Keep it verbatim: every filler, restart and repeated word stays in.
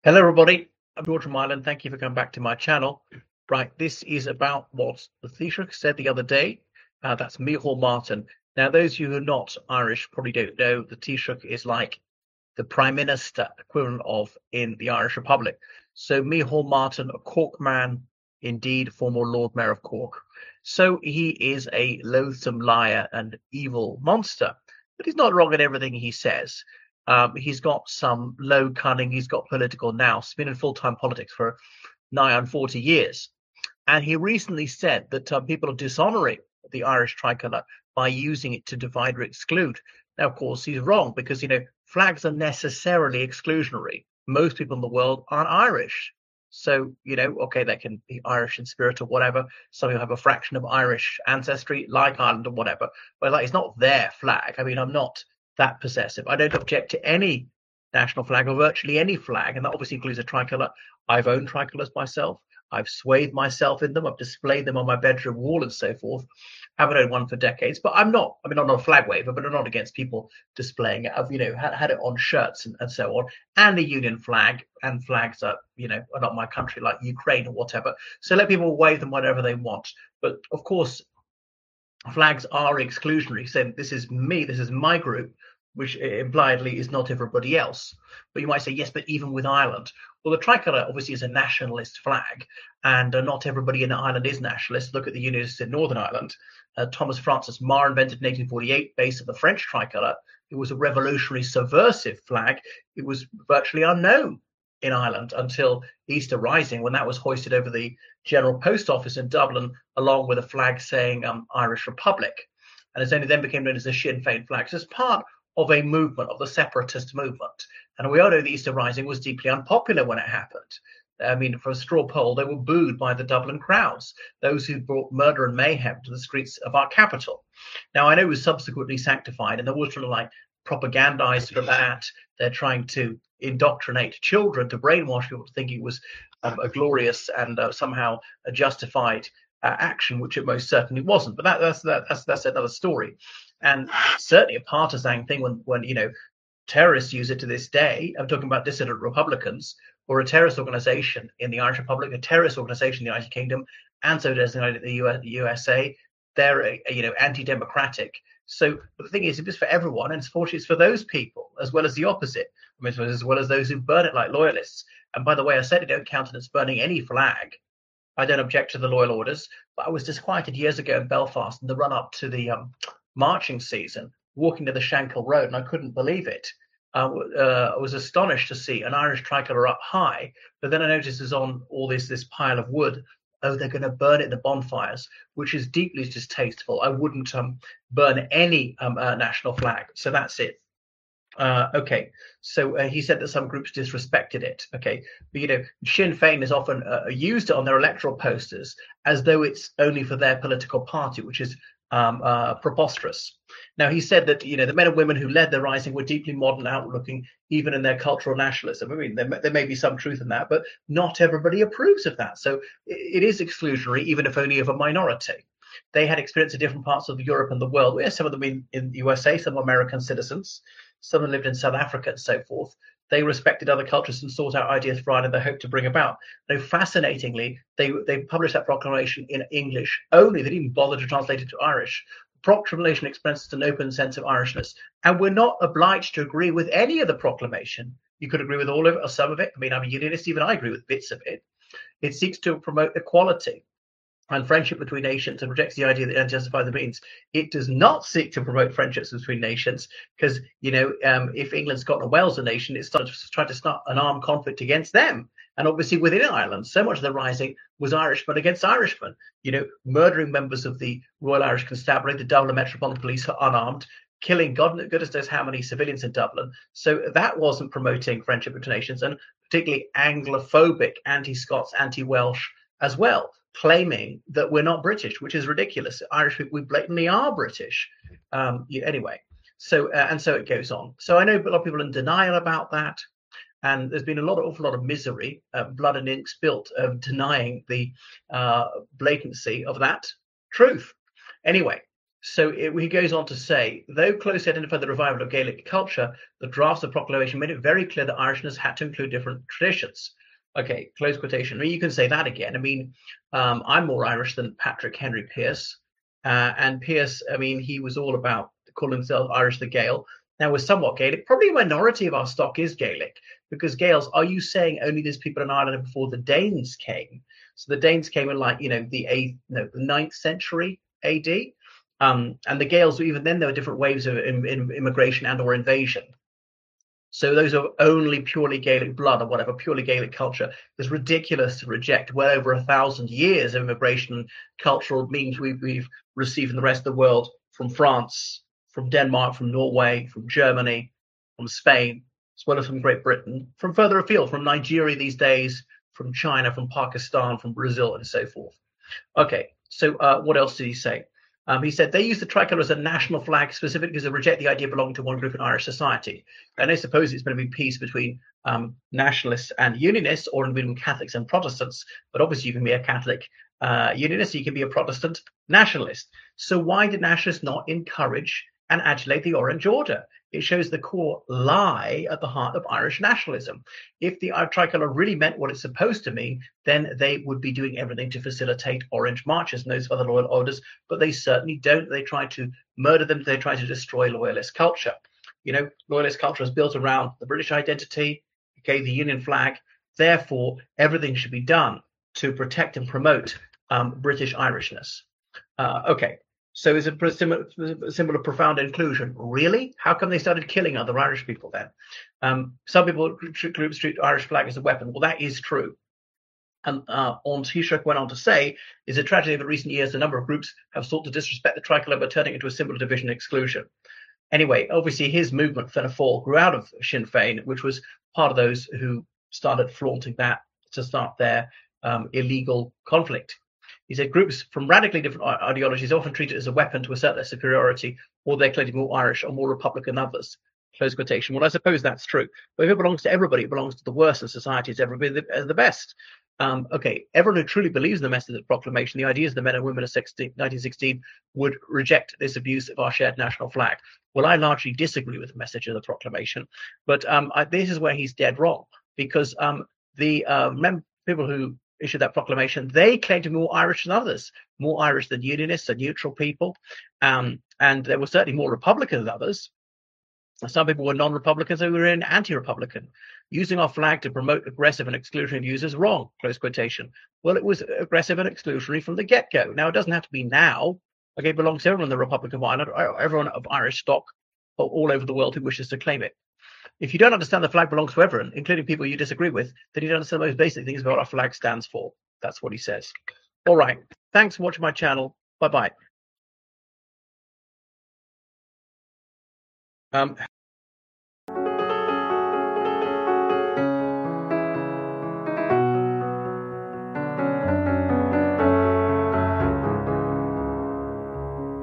Hello, everybody. I'm George from Ireland. Thank you for coming back to my channel. Right, this is about what the Taoiseach said the other day. Uh, that's Micheál Martin. Now, those of you who are not Irish probably don't know the Taoiseach is like the Prime Minister equivalent of in the Irish Republic. So Micheál Martin, a Cork man, indeed, former Lord Mayor of Cork. So he is a loathsome liar and evil monster, but he's not wrong in everything he says. Um, he's got some low cunning. He's got political nous. He's been in full-time politics for nigh on forty years. And he recently said that um, people are dishonoring the Irish tricolour by using it to divide or exclude. Now, of course, he's wrong because, you know, flags are necessarily exclusionary. Most people in the world aren't Irish. So, you know, okay, they can be Irish in spirit or whatever. Some people have a fraction of Irish ancestry, like Ireland or whatever. But like, it's not their flag. I mean, I'm not that possessive. I don't object to any national flag or virtually any flag, and that obviously includes a tricolour. I've owned tricolours myself. I've swathed myself in them. I've displayed them on my bedroom wall and so forth. I haven't owned one for decades, but I'm not. I mean, I'm not a flag waver, but I'm not against people displaying it. I've, you know, had, had it on shirts and, and so on, and a union flag, and flags that, you know, are not my country, like Ukraine or whatever. So let people wave them whatever they want. But of course, flags are exclusionary. Saying this is me, this is my group, which impliedly is not everybody else. But you might say, yes, but even with Ireland. Well, the tricolour obviously is a nationalist flag, and uh, not everybody in Ireland is nationalist. Look at the Unionists in Northern Ireland. Uh, Thomas Francis Meagher invented in eighteen forty-eight, based on the French tricolour. It was a revolutionary, subversive flag. It was virtually unknown in Ireland until Easter Rising, when that was hoisted over the General Post Office in Dublin, along with a flag saying um, Irish Republic. And it only then became known as the Sinn Féin flag. So it's part of a movement, of the separatist movement. And we all know the Easter Rising was deeply unpopular when it happened. I mean, for a straw poll, they were booed by the Dublin crowds, those who brought murder and mayhem to the streets of our capital. Now, I know it was subsequently sanctified, and there was sort of like propagandized for that. They're trying to indoctrinate children, to brainwash people to think it was um, a glorious and uh, somehow a justified uh, action, which it most certainly wasn't. But that, that's that, that's that's another story, and certainly a partisan thing when when you know terrorists use it to this day. I'm talking about dissident Republicans or a terrorist organization in the Irish Republic, a terrorist organization in the United Kingdom, and so designated the U S A. They're a, a, you know anti-democratic. So the thing is, if it's for everyone, and unfortunately it's for those people as well as the opposite, I mean, as well as those who burn it like loyalists. And by the way, I certainly don't countenance burning any flag. I don't object to the loyal orders, but I was disquieted years ago in Belfast in the run-up to the um, marching season, walking to the Shankill Road, and I couldn't believe it. Uh, uh, I was astonished to see an Irish tricolour up high, but then I noticed it's on all this this pile of wood. Oh, they're going to burn it in the bonfires, which is deeply distasteful. I wouldn't um, burn any um, uh, national flag. So that's it. Uh, okay, so uh, he said that some groups disrespected it. Okay, but you know, Sinn Féin has often uh, used it on their electoral posters as though it's only for their political party, which is um, uh, preposterous. Now, he said that you know the men and women who led the rising were deeply modern, outlooking, even in their cultural nationalism. I mean, there, there may be some truth in that, but not everybody approves of that. So it, it is exclusionary, even if only of a minority. They had experience in different parts of Europe and the world. We have some of them in, in the U S A, some American citizens. Some lived in South Africa and so forth. They respected other cultures and sought out ideas for Ireland they hoped to bring about. Though fascinatingly, they they published that proclamation in English only. They didn't bother to translate it to Irish. The proclamation expresses an open sense of Irishness, and we're not obliged to agree with any of the proclamation. You could agree with all of it or some of it. I mean, I'm a unionist, even I agree with bits of it. It seeks to promote equality and friendship between nations and rejects the idea that ends justify the means. It does not seek to promote friendships between nations because, you know, um, if England, Scotland, and Wales are a nation, it's trying to start an armed conflict against them. And obviously within Ireland, so much of the rising was Irishmen against Irishmen, you know, murdering members of the Royal Irish Constabulary, the Dublin Metropolitan Police, unarmed, killing God goodness knows how many civilians in Dublin. So that wasn't promoting friendship between nations, and particularly Anglophobic, anti-Scots, anti-Welsh as well, claiming that we're not British, which is ridiculous. Irish people, we blatantly are British. Um, yeah, anyway, so uh, and so it goes on. So I know a lot of people are in denial about that, and there's been a lot, of, awful lot of misery, uh, blood and ink spilt, of denying the uh, blatancy of that truth. Anyway, So it, he goes on to say, though closely identified the revival of Gaelic culture, the drafts of the proclamation made it very clear that Irishness had to include different traditions. Okay, close quotation. I mean, you can say that again. I mean, um, I'm more Irish than Patrick Henry Pearse. Uh, and Pearse, I mean, he was all about calling himself Irish the Gael. Now, we're somewhat Gaelic. Probably a minority of our stock is Gaelic, because Gaels, are you saying only there's people in Ireland before the Danes came? So the Danes came in like, you know, the eighth, no, the ninth century A D. Um, and the Gaels, even then, there were different waves of in, in immigration and or invasion. So those are only purely Gaelic blood or whatever, purely Gaelic culture. It's ridiculous to reject well over a thousand years of immigration and cultural means we've, we've received from the rest of the world, from France, from Denmark, from Norway, from Germany, from Spain, as well as from Great Britain, from further afield, from Nigeria these days, from China, from Pakistan, from Brazil, and so forth. Okay, so uh, what else did he say? Um, he said they use the tricolour as a national flag specifically because they reject the idea of belonging to one group in Irish society. And they suppose it's going to be peace between um, nationalists and unionists, or between Catholics and Protestants. But obviously, you can be a Catholic uh, unionist, you can be a Protestant nationalist. So why did nationalists not encourage and adulate the Orange Order? It shows the core lie at the heart of Irish nationalism. If the tricolour really meant what it's supposed to mean, then they would be doing everything to facilitate orange marches and those other loyal orders, but they certainly don't. They try to murder them. They try to destroy loyalist culture. You know, loyalist culture is built around the British identity, okay, the Union flag. Therefore, everything should be done to protect and promote um, British Irishness. Uh, okay. So is it a symbol of profound inclusion? Really? How come they started killing other Irish people then? Um, some people groups treat Irish flag as a weapon. Well, that is true. And uh, An Taoiseach went on to say, it's a tragedy that in recent years a number of groups have sought to disrespect the tricolour by turning it into a symbol of division and exclusion. Anyway, obviously his movement, Fianna Fáil, grew out of Sinn Féin, which was part of those who started flaunting that to start their um, illegal conflict. He said groups from radically different ideologies often treat it as a weapon to assert their superiority, or they're clearly more Irish or more Republican than others. Close quotation. Well, I suppose that's true. But if it belongs to everybody, it belongs to the worst, and society has ever been the, the best. Um, okay, everyone who truly believes in the message of the proclamation, the ideas of the men and women of nineteen sixteen, would reject this abuse of our shared national flag. Well, I largely disagree with the message of the proclamation, but um, I, this is where he's dead wrong, because um, the uh, mem- people who issued that proclamation, they claim to be more Irish than others, more Irish than unionists and neutral people, um, and there were certainly more Republican than others. Some people were non-Republicans who were in anti-Republican. Using our flag to promote aggressive and exclusionary views is wrong, close quotation. Well, it was aggressive and exclusionary from the get-go. Now, it doesn't have to be now. Okay, it belongs to everyone in the Republic of Ireland, everyone of Irish stock all over the world who wishes to claim it. If you don't understand the flag belongs to everyone, including people you disagree with, then you don't understand the most basic things about what our flag stands for. That's what he says. All right. Thanks for watching my channel. Bye-bye. Um,